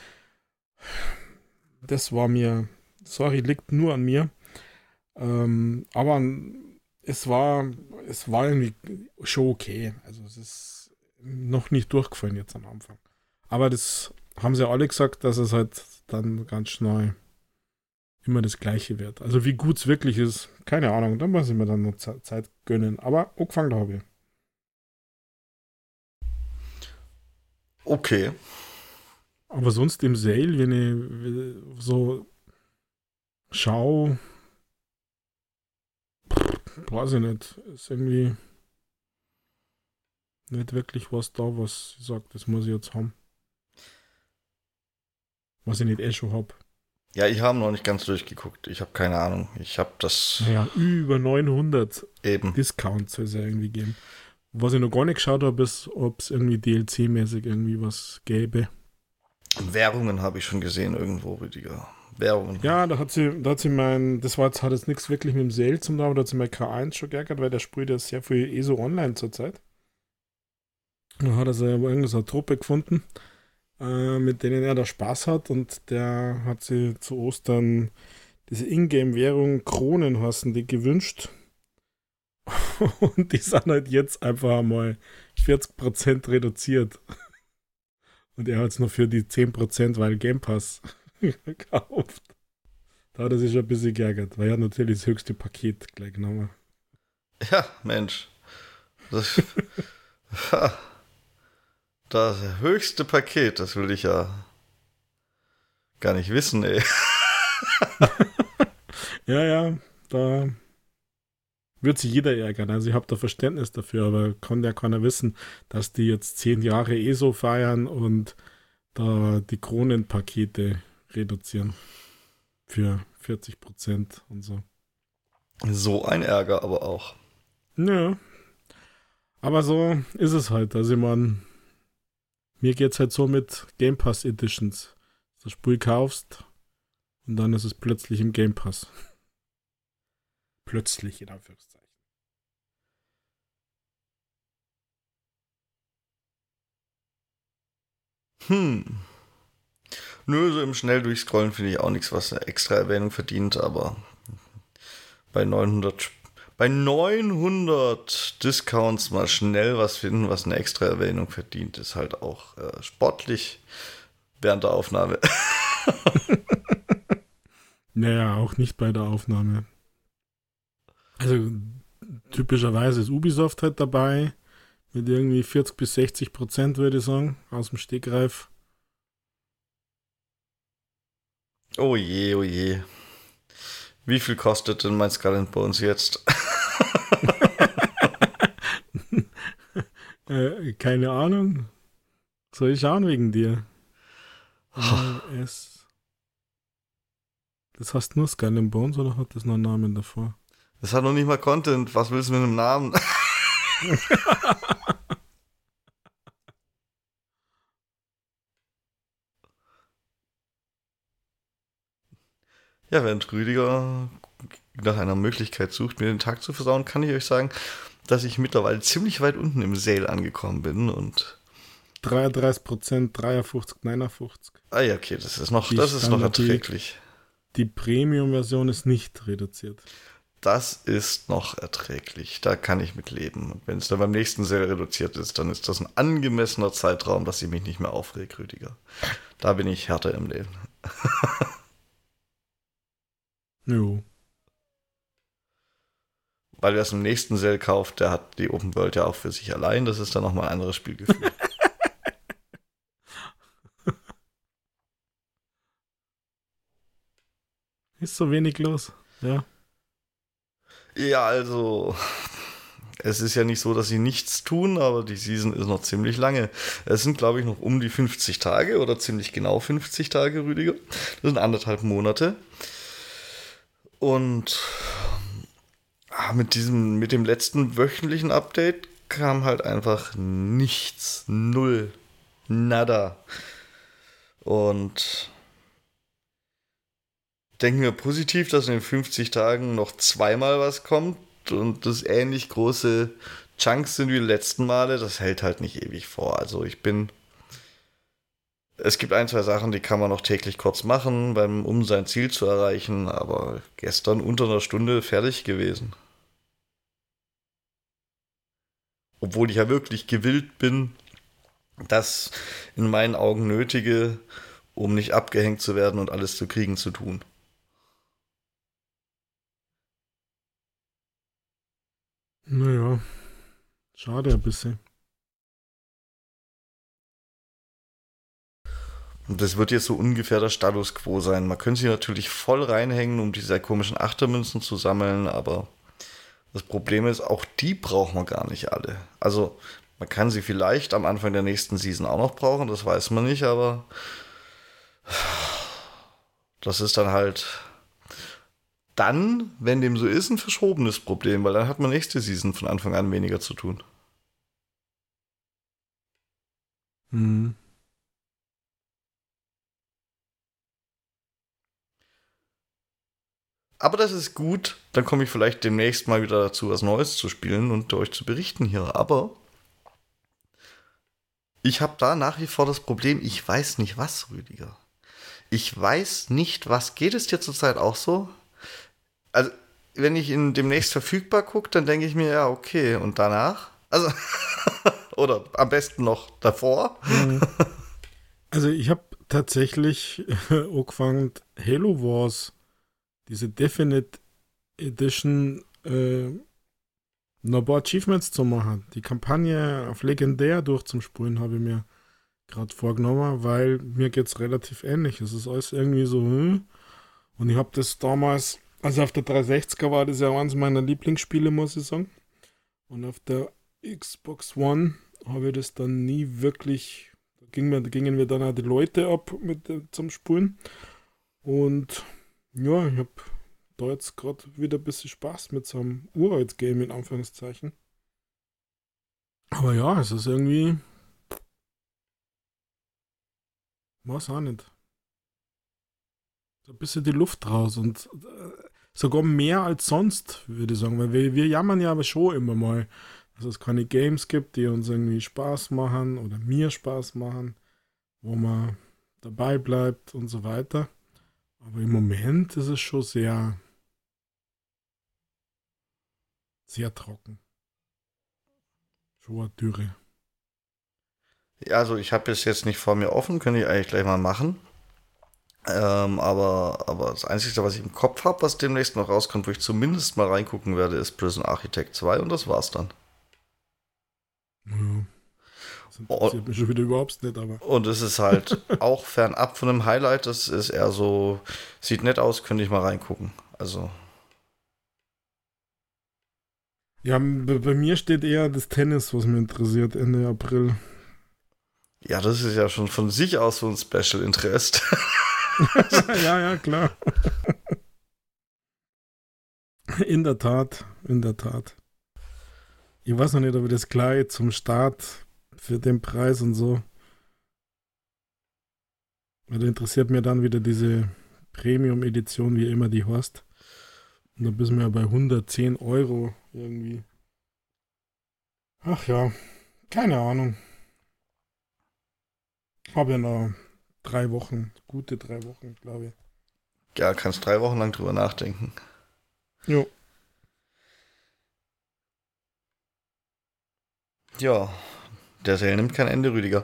das war mir, sorry, liegt nur an mir. Aber es war irgendwie schon okay. Also es ist noch nicht durchgefallen jetzt am Anfang. Aber das haben sie alle gesagt, dass es halt dann ganz schnell immer das Gleiche wird. Also wie gut es wirklich ist, keine Ahnung. Da muss ich mir dann noch Zeit gönnen. Aber angefangen habe ich. Okay. Aber sonst im Sale, wenn ich so schaue, weiß ich nicht, ist irgendwie nicht wirklich was da, was ich sage, das muss ich jetzt haben. Was ich nicht schon habe. Ja, ich habe noch nicht ganz durchgeguckt. Ich habe keine Ahnung. Ich habe das Naja, über 900 eben. Discounts soll es ja irgendwie geben. Was ich noch gar nicht geschaut habe, ist, ob es irgendwie DLC-mäßig irgendwie was gäbe. Währungen habe ich schon gesehen irgendwo, Rüdiger. Währungen. Ja, da hat sie hat jetzt nichts wirklich mit dem Sale zum tun, aber da hat sie mein K1 schon geärgert, weil der spielt ja sehr viel ESO online zurzeit. Da hat er so irgendeine so eine Truppe gefunden, mit denen er da Spaß hat und der hat sie zu Ostern diese Ingame-Währung Kronen hassen die gewünscht. Und die sind halt jetzt einfach mal 40% reduziert. Und er hat es nur für die 10%, weil Game Pass gekauft. Da hat er sich schon ein bisschen geärgert, weil er hat natürlich das höchste Paket gleich genommen. Ja, Mensch. Das, das höchste Paket, das will ich ja gar nicht wissen, ey. Ja, da wird sich jeder ärgern. Also ich habe da Verständnis dafür, aber kann ja keiner wissen, dass die jetzt 10 Jahre ESO feiern und da die Kronenpakete reduzieren für 40% und so. So ein Ärger aber auch. Ja, aber so ist es halt. Also ich meine, mir geht es halt so mit Game Pass Editions. Das Spiel kaufst und dann ist es plötzlich im Game Pass. Plötzlich, in Anführungszeichen. Nö, so im Schnelldurchscrollen finde ich auch nichts, was eine extra Erwähnung verdient, aber bei 900 Discounts mal schnell was finden, was eine extra Erwähnung verdient, ist halt auch sportlich während der Aufnahme. Naja, auch nicht bei der Aufnahme. Also typischerweise ist Ubisoft halt dabei mit irgendwie 40-60%, würde ich sagen, aus dem Stegreif. Oh je, oh je. Wie viel kostet denn mein Skull and Bones jetzt? Keine Ahnung. Soll ich schauen wegen dir? Das heißt nur Skull and Bones oder hat das noch einen Namen davor? Das hat noch nicht mal Content. Was willst du mit einem Namen? Ja, während Rüdiger nach einer Möglichkeit sucht, mir den Tag zu versauen, kann ich euch sagen, dass ich mittlerweile ziemlich weit unten im Sale angekommen bin und 33%, 53, 59. ah ja, okay, das ist noch erträglich. Die Premium-Version ist nicht reduziert. Das ist noch erträglich. Da kann ich mit leben. Und wenn es dann beim nächsten Sale reduziert ist, dann ist das ein angemessener Zeitraum, dass ich mich nicht mehr aufreg, Rüdiger. Da bin ich härter im Leben. Jo. Weil wer es im nächsten Sale kauft, der hat die Open World ja auch für sich allein. Das ist dann nochmal ein anderes Spielgefühl. Ist so wenig los. Ja. Ja, also, es ist ja nicht so, dass sie nichts tun, aber die Season ist noch ziemlich lange. Es sind, glaube ich, noch um die 50 Tage oder ziemlich genau 50 Tage, Rüdiger. Das sind 1,5 Monate. Und mit dem letzten wöchentlichen Update kam halt einfach nichts. Null. Nada. Und denken wir positiv, dass in den 50 Tagen noch zweimal was kommt und das ähnlich große Chunks sind wie die letzten Male. Das hält halt nicht ewig vor. Also es gibt ein, zwei Sachen, die kann man noch täglich kurz machen, um sein Ziel zu erreichen, aber gestern unter einer Stunde fertig gewesen. Obwohl ich ja wirklich gewillt bin, das in meinen Augen Nötige, um nicht abgehängt zu werden und alles zu kriegen, zu tun. Naja, schade ein bisschen. Und das wird jetzt so ungefähr der Status quo sein. Man könnte sich natürlich voll reinhängen, um diese komischen Achtermünzen zu sammeln, aber das Problem ist, auch die braucht man gar nicht alle. Also, man kann sie vielleicht am Anfang der nächsten Season auch noch brauchen, das weiß man nicht, aber das ist dann halt dann, wenn dem so ist, ein verschobenes Problem, weil dann hat man nächste Season von Anfang an weniger zu tun. Hm. Aber das ist gut, dann komme ich vielleicht demnächst mal wieder dazu, was Neues zu spielen und euch zu berichten hier. Aber ich habe da nach wie vor das Problem, ich weiß nicht was, Rüdiger. Ich weiß nicht was. Geht es dir zurzeit auch so? Also, wenn ich in demnächst verfügbar gucke, dann denke ich mir, ja, okay, und danach? Also, oder am besten noch davor? Also ich habe tatsächlich angefangen, Halo Wars, diese Definite Edition, noch ein paar Achievements zu machen. Die Kampagne auf Legendär durchzuspulen habe ich mir gerade vorgenommen, weil mir geht es relativ ähnlich. Es ist alles irgendwie so, und ich habe das damals, also auf der 360er war das ja eines meiner Lieblingsspiele, muss ich sagen. Und auf der Xbox One habe ich das dann nie wirklich, da gingen wir dann auch die Leute ab zum Spulen. Und ja, ich habe da jetzt gerade wieder ein bisschen Spaß mit so einem Uralt-Game in Anführungszeichen. Aber ja, es ist irgendwie, weiß auch nicht, so ein bisschen die Luft raus und sogar mehr als sonst, würde ich sagen, weil wir jammern ja aber schon immer mal, dass es keine Games gibt, die uns irgendwie Spaß machen oder mir Spaß machen, wo man dabei bleibt und so weiter. Aber im Moment ist es schon sehr, sehr trocken. Schon eine Dürre. Ja, also ich habe es jetzt nicht vor mir offen, könnte ich eigentlich gleich mal machen. Aber das Einzige, was ich im Kopf habe, was demnächst noch rauskommt, wo ich zumindest mal reingucken werde, ist Prison Architect 2 und das war's dann. Ja. interessiert mich schon wieder überhaupt nicht, aber. Und es ist halt auch fernab von einem Highlight. Das ist eher so, sieht nett aus, könnte ich mal reingucken. Also. Ja, bei mir steht eher das Tennis, was mich interessiert, Ende April. Ja, das ist ja schon von sich aus so ein Special Interest. Ja, klar. In der Tat. Ich weiß noch nicht, ob ich das Kleid zum Start für den Preis und so. Weil da interessiert mir dann wieder diese Premium-Edition, wie immer die heißt. Und da bist du ja bei 110 € irgendwie. Ach ja, keine Ahnung. Habe ja noch 3 Wochen, gute 3 Wochen, glaube ich. Ja, kannst 3 Wochen lang drüber nachdenken. Jo. Ja, der Sale nimmt kein Ende, Rüdiger.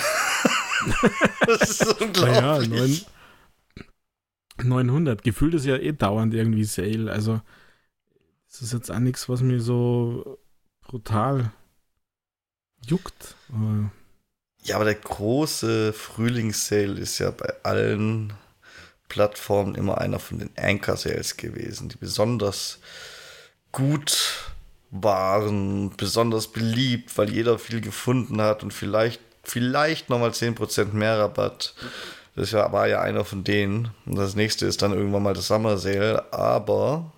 Das ist unglaublich. Ja, 900. Gefühlt ist ja eh dauernd irgendwie Sale. Also, das ist jetzt auch nichts, was mir so brutal juckt. Ja, aber der große Frühlingssale ist ja bei allen Plattformen immer einer von den Anchor-Sales gewesen, die besonders gut waren, besonders beliebt, weil jeder viel gefunden hat und vielleicht nochmal 10% mehr Rabatt. Das war ja einer von denen. Und das nächste ist dann irgendwann mal das Summer Sale. Aber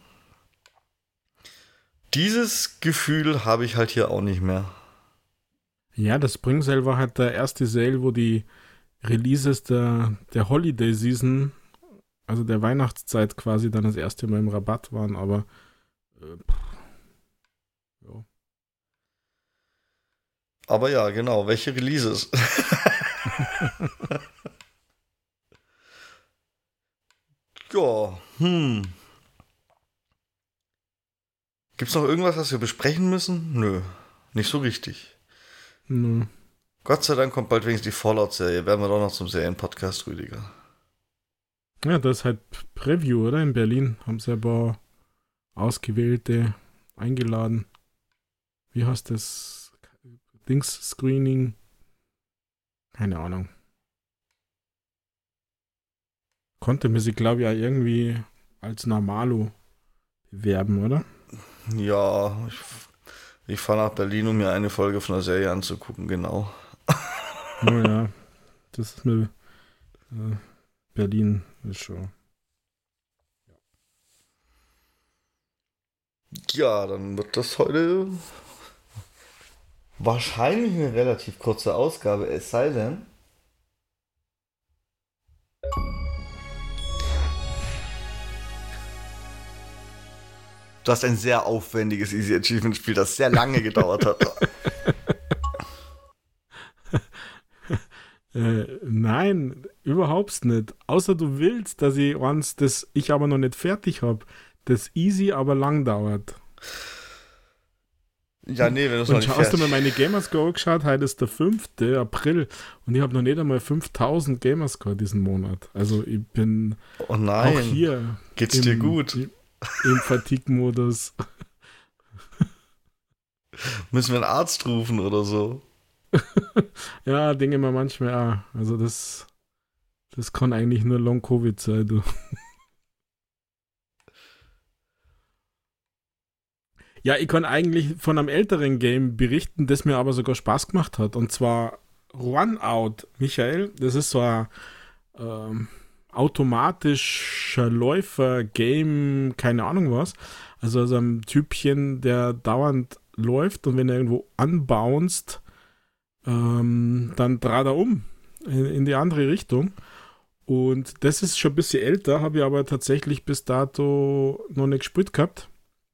dieses Gefühl habe ich halt hier auch nicht mehr. Ja, das Spring Sale war halt der erste Sale, wo die Releases der Holiday Season, also der Weihnachtszeit quasi, dann das erste Mal im Rabatt waren, aber ja. Aber ja, genau, welche Releases? Ja, Gibt's noch irgendwas, was wir besprechen müssen? Nö, nicht so richtig. Nö. Gott sei Dank kommt bald wenigstens die Fallout-Serie. Werden wir doch noch zum Serien-Podcast, Rüdiger. Ja, das ist halt Preview, oder? In Berlin haben sie ein paar Ausgewählte eingeladen. Wie heißt das? Dings-Screening? Keine Ahnung. Konnte man sich, glaube ich, auch irgendwie als Normalo bewerben, oder? Ja, ich fahre nach Berlin, um mir eine Folge von der Serie anzugucken, genau. Oh ja, das ist mir Berlin ist schon. Ja, dann wird das heute wahrscheinlich eine relativ kurze Ausgabe, es sei denn, du hast ein sehr aufwendiges Easy Achievement Spiel, das sehr lange gedauert hat. Nein, überhaupt nicht. Außer du willst, dass ich eins, das ich aber noch nicht fertig habe, das easy, aber lang dauert. Ja, nee, wenn du es noch nicht fertig hast du mir meine Gamerscore angeschaut, heute ist der 5. April und ich habe noch nicht einmal 5000 Gamerscore diesen Monat. Also ich bin oh nein, auch hier. Geht's dir gut? Im Fatigue-Modus. Müssen wir einen Arzt rufen oder so? Ja, denke mir manchmal auch. Also das kann eigentlich nur Long-Covid sein, du. Ja, ich kann eigentlich von einem älteren Game berichten, das mir aber sogar Spaß gemacht hat. Und zwar Runout, Michael. Das ist so ein automatischer Läufer-Game, keine Ahnung was. Also ein Typchen, der dauernd läuft und wenn er irgendwo unbounced, dann dreht er um in die andere Richtung. Und das ist schon ein bisschen älter, habe ich aber tatsächlich bis dato noch nicht gespielt gehabt.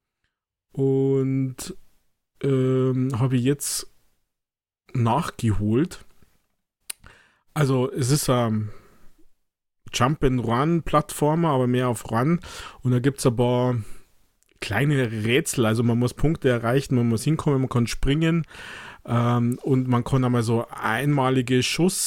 Und habe ich jetzt nachgeholt. Also es ist ein Jump-and-Run-Plattformer, aber mehr auf Run. Und da gibt es ein paar kleine Rätsel. Also man muss Punkte erreichen, man muss hinkommen, man kann springen. Und man kann einmal so einmalige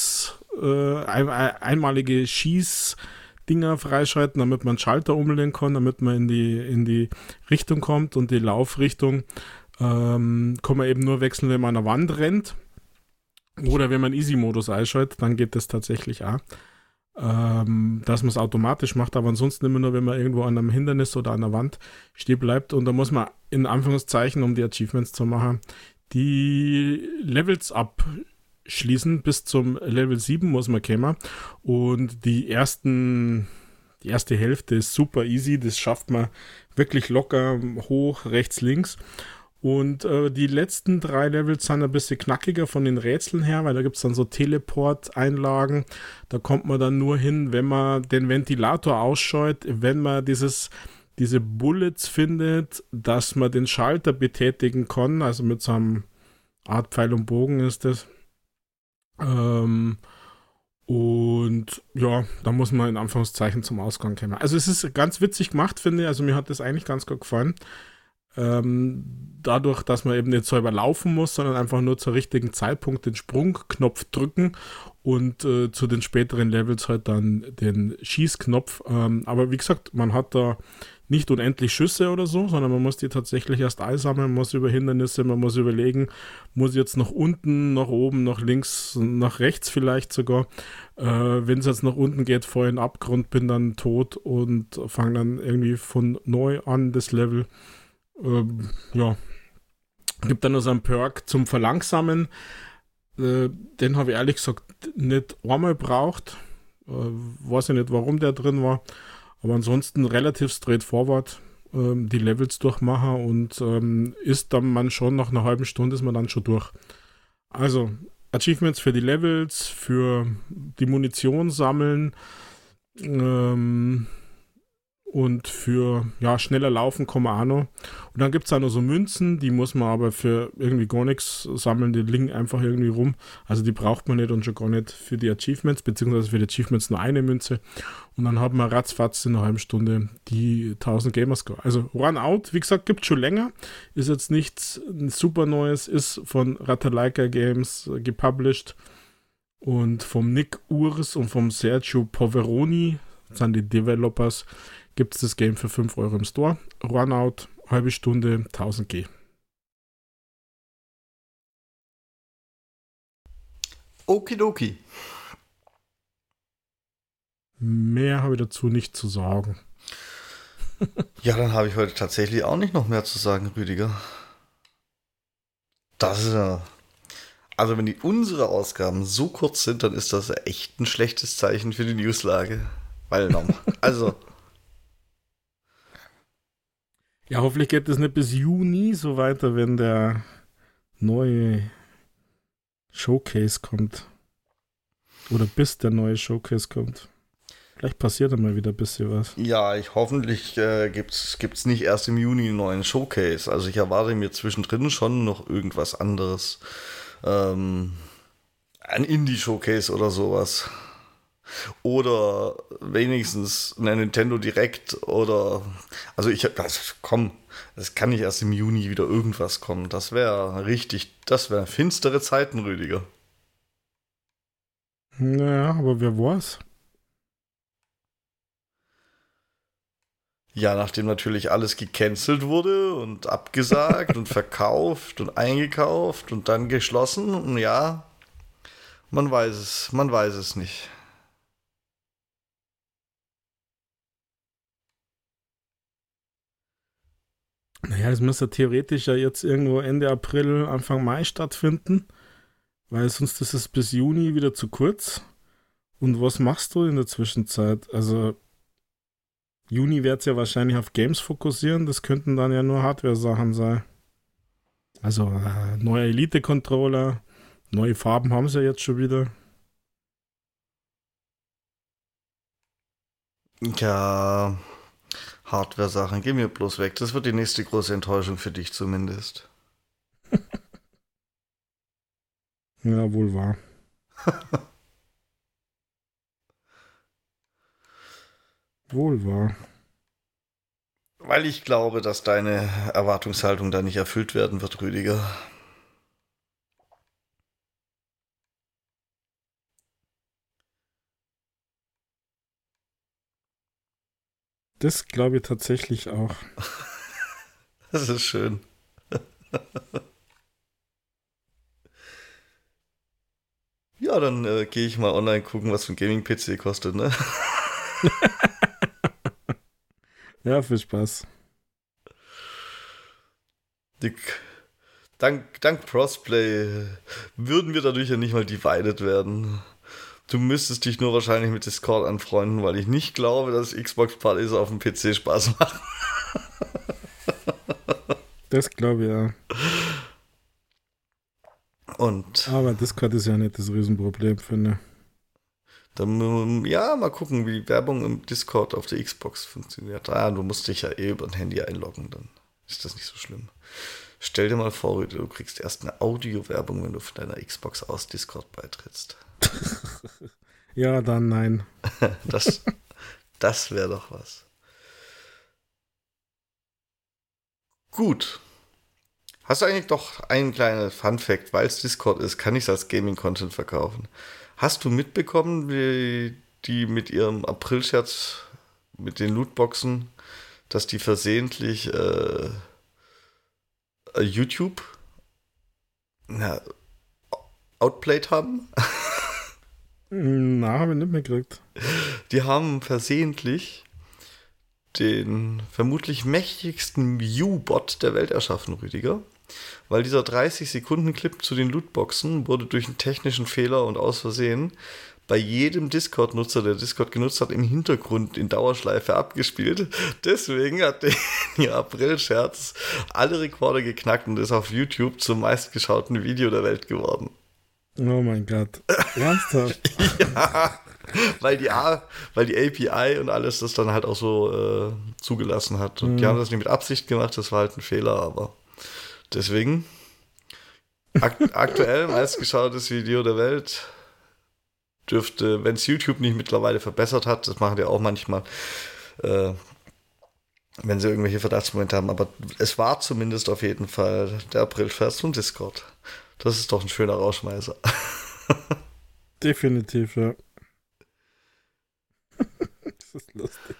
einmalige Schießdinger freischalten, damit man einen Schalter umlegen kann, damit man in die Richtung kommt. Und die Laufrichtung kann man eben nur wechseln, wenn man an der Wand rennt. Oder wenn man Easy-Modus einschaltet, dann geht das tatsächlich auch. Dass man es automatisch macht, aber ansonsten immer nur, wenn man irgendwo an einem Hindernis oder an der Wand stehen bleibt. Und da muss man in Anführungszeichen, um die Achievements zu machen, die Levels abschließen. Bis zum Level 7 muss man kommen. Und die erste Hälfte ist super easy. Das schafft man wirklich locker hoch, rechts, links. Und die letzten 3 Levels sind ein bisschen knackiger von den Rätseln her, weil da gibt es dann so Teleport-Einlagen. Da kommt man dann nur hin, wenn man den Ventilator ausschaltet, wenn man diese Bullets findet, dass man den Schalter betätigen kann. Also mit so einem Art Pfeil und Bogen ist das. Und ja, da muss man in Anführungszeichen zum Ausgang kommen. Also es ist ganz witzig gemacht, finde ich. Also mir hat das eigentlich ganz gut gefallen. Dadurch, dass man eben nicht selber laufen muss, sondern einfach nur zur richtigen Zeitpunkt den Sprungknopf drücken und zu den späteren Levels halt dann den Schießknopf. Aber wie gesagt, man hat da nicht unendlich Schüsse oder so, sondern man muss die tatsächlich erst einsammeln, muss über Hindernisse, man muss überlegen, muss jetzt nach unten, nach oben, nach links, nach rechts vielleicht sogar. Wenn es jetzt nach unten geht, vor in den Abgrund, bin dann tot und fange dann irgendwie von neu an das Level. Ja, gibt dann noch so einen Perk zum Verlangsamen. Den habe ich ehrlich gesagt nicht einmal braucht. Weiß ich nicht, warum der drin war. Aber ansonsten relativ straightforward die Levels durchmachen und ist dann man schon nach einer halben Stunde ist man dann schon durch. Also Achievements für die Levels, für die Munition sammeln, und für schneller laufen kann man auch noch. Und dann gibt es auch noch so Münzen, die muss man aber für irgendwie gar nichts sammeln, die liegen einfach irgendwie rum. Also die braucht man nicht und schon gar nicht für die Achievements, beziehungsweise für die Achievements nur eine Münze. Und dann haben wir ratzfatz in einer halben Stunde die 1000 Gamerscore. Also Runout, wie gesagt, gibt es schon länger. Ist jetzt nichts super Neues, ist von Ratalaika Games gepublished und vom Nick Urs und vom Sergio Poveroni, das sind die Developers, gibt es das Game für 5 Euro im Store. Runout, halbe Stunde, 1000 G. Okidoki. Mehr habe ich dazu nicht zu sagen. Ja, dann habe ich heute tatsächlich auch nicht noch mehr zu sagen, Rüdiger. Das ist ja... Also wenn unsere Ausgaben so kurz sind, dann ist das echt ein schlechtes Zeichen für die Newslage. Weil also... Ja, hoffentlich geht es nicht bis Juni so weiter, wenn der neue Showcase kommt. Oder bis der neue Showcase kommt. Vielleicht passiert dann mal wieder ein bisschen was. Ja, hoffentlich gibt's nicht erst im Juni einen neuen Showcase. Also ich erwarte mir zwischendrin schon noch irgendwas anderes. Ein Indie-Showcase oder sowas. Oder wenigstens eine Nintendo Direct oder... Also es kann nicht erst im Juni wieder irgendwas kommen. Das wäre finstere Zeiten, Rüdiger. Naja, aber wer war's? Ja, nachdem natürlich alles gecancelt wurde und abgesagt und verkauft und eingekauft und dann geschlossen. Und ja, man weiß es nicht. Naja, es müsste theoretisch ja jetzt irgendwo Ende April, Anfang Mai stattfinden, weil sonst ist es bis Juni wieder zu kurz. Und was machst du in der Zwischenzeit? Also Juni wird es ja wahrscheinlich auf Games fokussieren, das könnten dann ja nur Hardware-Sachen sein. Also neuer Elite-Controller, neue Farben haben sie ja jetzt schon wieder. Ja, Hardware-Sachen, geh mir bloß weg. Das wird die nächste große Enttäuschung für dich zumindest. Ja, wohl wahr. Wohl wahr. Weil ich glaube, dass deine Erwartungshaltung da nicht erfüllt werden wird, Rüdiger. Das glaube ich tatsächlich auch. Das ist schön. Ja, dann gehe ich mal online gucken, was so ein Gaming-PC kostet, ne? Ja, viel Spaß. Die, dank Crossplay würden wir dadurch ja nicht mal divided werden. Du müsstest dich nur wahrscheinlich mit Discord anfreunden, weil ich nicht glaube, dass Xbox-Partys auf dem PC Spaß machen. Das glaube ich ja. Und Aber Discord ist ja nicht das Riesenproblem, finde ich. dann, ja, mal gucken, wie Werbung im Discord auf der Xbox funktioniert. Ah, du musst dich ja über ein Handy einloggen, dann ist das nicht so schlimm. Stell dir mal vor, du kriegst erst eine Audio-Werbung, wenn du von deiner Xbox aus Discord beitrittst. Ja, dann nein. Das wäre doch was. Gut. Hast du eigentlich doch einen kleinen Fun-Fact, weil es Discord ist, kann ich es als Gaming-Content verkaufen. Hast du mitbekommen, wie die mit ihrem April-Scherz mit den Lootboxen, dass die versehentlich YouTube outplayed haben? Na, habe ich nicht mehr gekriegt. Die haben versehentlich den vermutlich mächtigsten View-Bot der Welt erschaffen, Rüdiger. Weil dieser 30-Sekunden-Clip zu den Lootboxen wurde durch einen technischen Fehler und aus Versehen bei jedem Discord-Nutzer, der Discord genutzt hat, im Hintergrund in Dauerschleife abgespielt. Deswegen hat der ihr April-Scherz alle Rekorde geknackt und ist auf YouTube zum meistgeschauten Video der Welt geworden. Oh mein Gott. Ernsthaft? Ja, weil die API und alles das dann halt auch so zugelassen hat. Und die haben das nicht mit Absicht gemacht, das war halt ein Fehler, aber deswegen aktuell meistgeschautes Video der Welt dürfte, wenn es YouTube nicht mittlerweile verbessert hat, das machen die auch manchmal, wenn sie irgendwelche Verdachtsmomente haben, aber es war zumindest auf jeden Fall der April-Scherz von Discord. Das ist doch ein schöner Rausschmeißer. Definitiv, ja. Das ist lustig.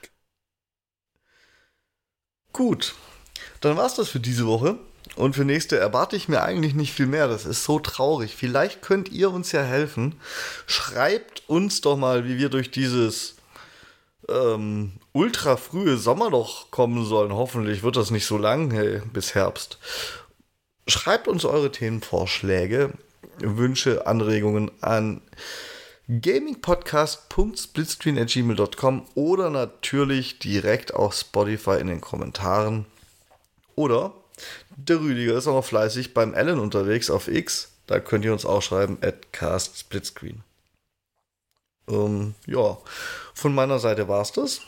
Gut, dann war's das für diese Woche. Und für nächste erwarte ich mir eigentlich nicht viel mehr. Das ist so traurig. Vielleicht könnt ihr uns ja helfen. Schreibt uns doch mal, wie wir durch dieses ultra frühe Sommerloch kommen sollen. Hoffentlich wird das nicht so lang, hey, bis Herbst. Schreibt uns eure Themenvorschläge, Wünsche, Anregungen an gamingpodcast.splitscreen@gmail.com oder natürlich direkt auf Spotify in den Kommentaren. Oder der Rüdiger ist auch noch fleißig beim Alan unterwegs auf X. Da könnt ihr uns auch schreiben, @castsplitscreen. Ja, von meiner Seite war es das.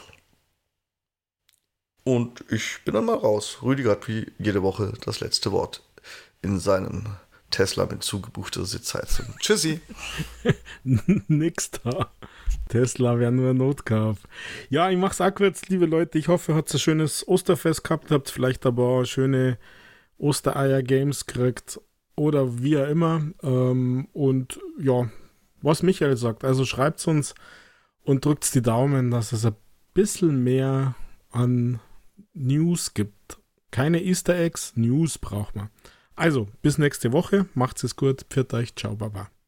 Und ich bin dann mal raus. Rüdiger hat wie jede Woche das letzte Wort in seinem Tesla mit zugebuchter Sitzheizung. Tschüssi. Nix da. Tesla wäre nur ein Notkauf. Ja, ich mach's auch kurz, liebe Leute. Ich hoffe, ihr habt ein schönes Osterfest gehabt, habt vielleicht aber auch schöne Ostereier-Games gekriegt oder wie auch immer. Und ja, was Michael sagt, also schreibt's uns und drückt die Daumen, dass es ein bisschen mehr an News gibt. Keine Easter Eggs, News braucht man. Also, bis nächste Woche. Macht's es gut. Pfiat euch. Ciao, Baba.